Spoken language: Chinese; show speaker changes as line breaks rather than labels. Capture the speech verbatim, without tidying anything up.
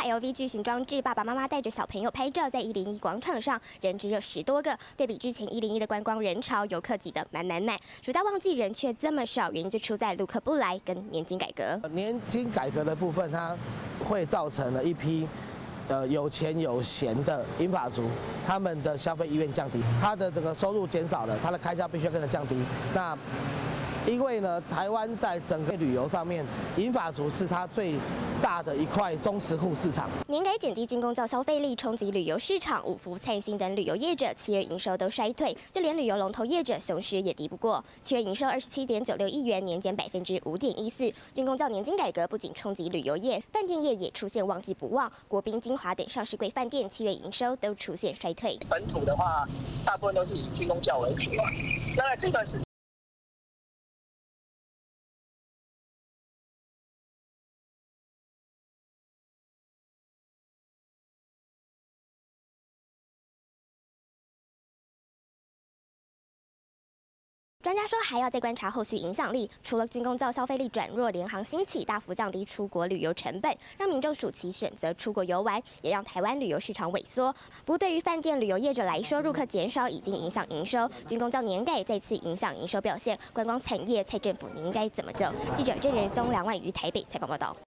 L V 巨型装置，爸爸妈妈带着小朋友拍照，在一零一广场上人只有十多个，对比之前一零一的观光人潮，游客挤得满满满。暑假旺季人却这么少，原因就出在陆客不来跟年金改革。
年金改革的部分，它会造成了一批。 呃，有钱有闲的银发族，他们的消费意愿降低，他的这个收入减少了，他的开销必须要跟着降低。那因为呢，台湾在整个旅游上面，银发族是它最大的一块中实户市场。
年改减低军公教消费力，冲击旅游市场，五福、灿星等旅游业者七月营收都衰退，就连旅游龙头业者雄狮也敌不过。七月营收二十七点九六亿元，年减百分之五点一四。军公教年金改革不仅冲击旅游业，饭店业也出现旺季不旺，国宾、金华等上市柜饭店七月营收都出现衰退。
本土的话，大部分都是以军公教为主。那这段时间。
专家说，还要再观察后续影响力。除了军公教消费力转弱，联航兴起，大幅降低出国旅游成本，让民众暑期选择出国游玩，也让台湾旅游市场萎缩。不过，对于饭店旅游业者来说，入客减少已经影响营收。军公教年改再次影响营收表现，观光产业蔡政府你应该怎么救？记者郑仁宗、梁万瑜台北采访报道。